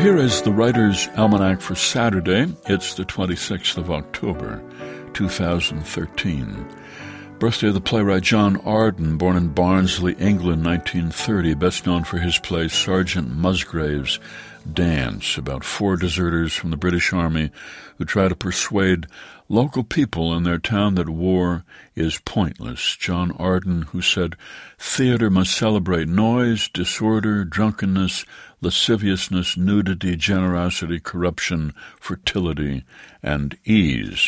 Here is the Writer's Almanac for Saturday. It's the 26th of October, 2013. Birthday of the playwright John Arden, born in Barnsley, England, 1930, best known for his play Sergeant Musgrave's Dance, about 4 deserters from the British Army who try to persuade local people in their town that war is pointless. John Arden, who said, "Theater must celebrate noise, disorder, drunkenness, lasciviousness, nudity, generosity, corruption, fertility, and ease."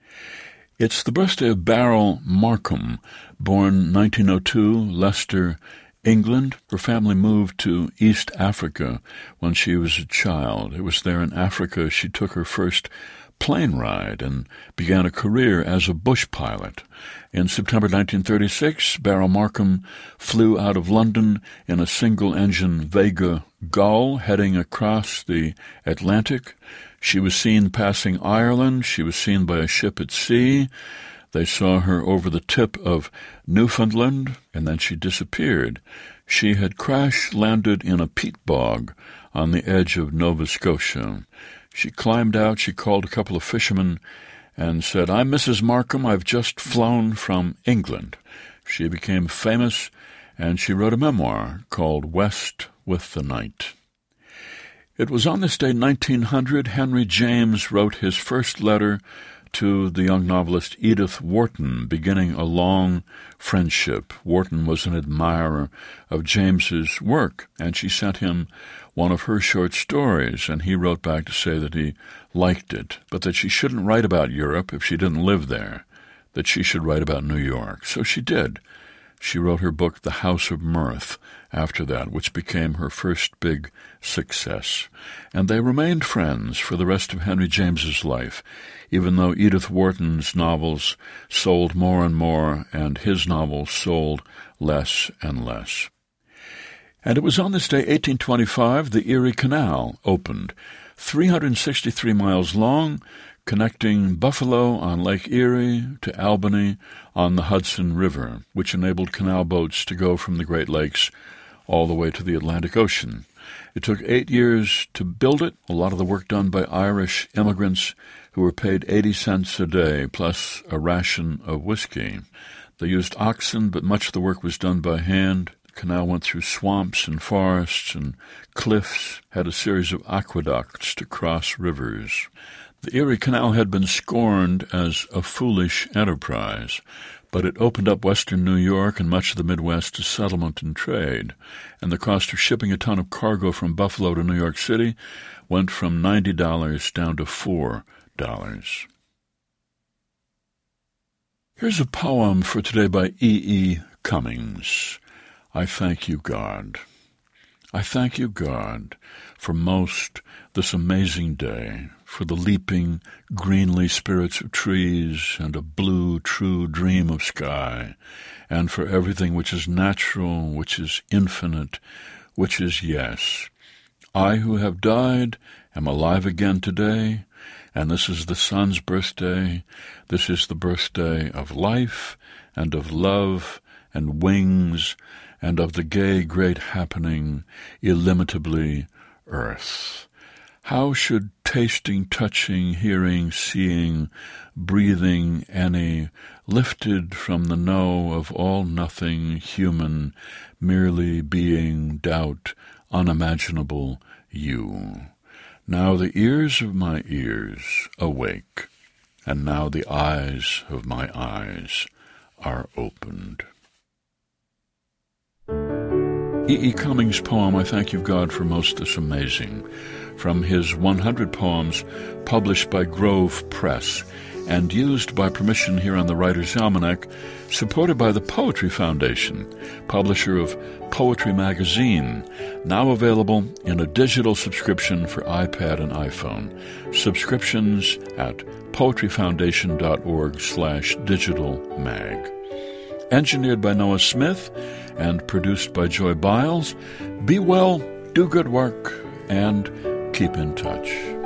It's the birthday of Beryl Markham, born 1902, Leicester, England. Her family moved to East Africa when she was a child. It was there in Africa she took her first plane ride and began a career as a bush pilot. In September 1936, Beryl Markham flew out of London in a single-engine Vega Gull heading across the Atlantic. She was seen passing Ireland. She was seen by a ship at sea. They saw her over the tip of Newfoundland, and then she disappeared. She had crash-landed in a peat bog on the edge of Nova Scotia. She climbed out, she called a couple of fishermen, and said, "I'm Mrs. Markham, I've just flown from England." She became famous, and she wrote a memoir called West with the Night. It was on this day, 1900, Henry James wrote his first letter to the young novelist Edith Wharton, beginning a long friendship. Wharton was an admirer of James's work, and she sent him one of her short stories, and he wrote back to say that he liked it, but that she shouldn't write about Europe if she didn't live there, that she should write about New York. So she did. She wrote her book, The House of Mirth, after that, which became her first big success. And they remained friends for the rest of Henry James's life, even though Edith Wharton's novels sold more and more, and his novels sold less and less. And it was on this day, 1825, the Erie Canal opened, 363 miles long, connecting Buffalo on Lake Erie to Albany on the Hudson River, which enabled canal boats to go from the Great Lakes all the way to the Atlantic Ocean. It took 8 years to build it, a lot of the work done by Irish immigrants who were paid 80 cents a day, plus a ration of whiskey. They used oxen, but much of the work was done by hand. The canal went through swamps and forests and cliffs, had a series of aqueducts to cross rivers. The Erie Canal had been scorned as a foolish enterprise, but it opened up western New York and much of the Midwest to settlement and trade, and the cost of shipping a ton of cargo from Buffalo to New York City went from $90 down to $4. Here's a poem for today by E. Cummings. I thank you, God. I thank you, God, for most this amazing day, for the leaping, greenly spirits of trees and a blue, true dream of sky, and for everything which is natural, which is infinite, which is yes. I who have died am alive again today, and this is the sun's birthday. This is the birthday of life and of love and wings and of the gay great happening, illimitably earth. How should tasting, touching, hearing, seeing, breathing any, lifted from the know of all nothing human, merely being, doubt, unimaginable you? Now the ears of my ears awake, and now the eyes of my eyes are opened. E. Cummings' poem, I Thank You, God, for Most This Amazing, from his 100 poems published by Grove Press and used by permission here on the Writer's Almanac, supported by the Poetry Foundation, publisher of Poetry Magazine, now available in a digital subscription for iPad and iPhone. Subscriptions at poetryfoundation.org/digitalmag. Engineered by Noah Smith and produced by Joy Biles. Be well, do good work, and keep in touch.